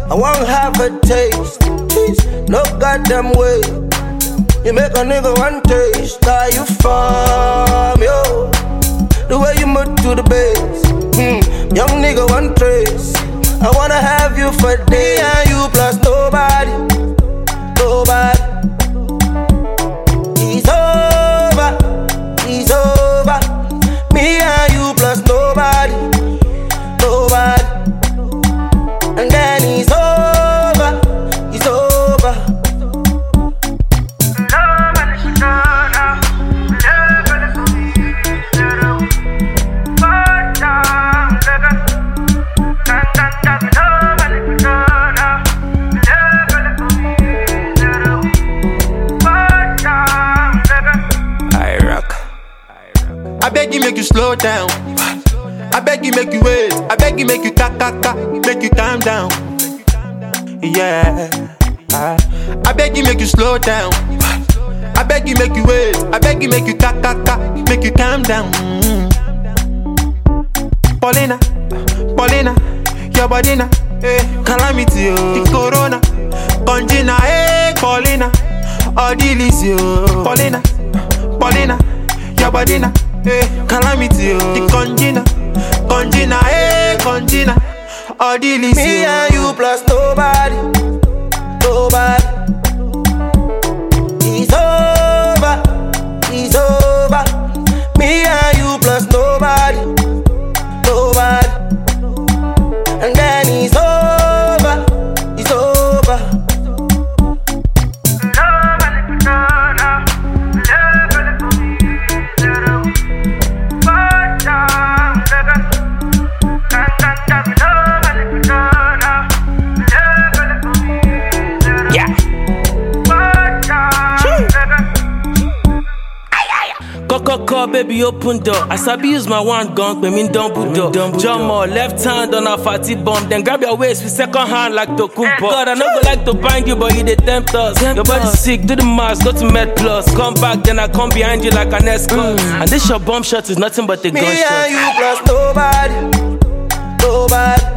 I won't have a taste. No goddamn way. You make a nigga one taste. Are you from yo? The way you move to the bass. Young nigga one trace. I wanna have you for day and you plus nobody. Nobody. It's over. It's over. Me and you plus nobody. Nobody. And then it's over. It's over. I beg you make you slow down. I beg you make you wait. I beg you make you make you calm down. Yeah. I beg you make you slow down. I beg you make you wait. I beg you make you make you calm down. Paulina, Paulina, your body na, calamity oh. The corona, conjina, Paulina, Odilisi oh. Paulina, Paulina, your body na. Calamity, oh. The conjina, conjina, all the list. Me and you plus nobody, nobody. It's over, it's over. Me and you plus nobody, nobody. And then it's over, it's over. Call baby open door. I sabi use my one gun, but mean double door. Jump more, left hand on a fatty bomb. Then grab your waist with second hand like Tokumbo. God, I no go like to bang you, but you dey tempt us. Your body sick, do the mask, go to Med Plus. Come back, then I come behind you like an escort. And this your bomb shot is nothing but a gunshot. Me and you plus nobody, nobody.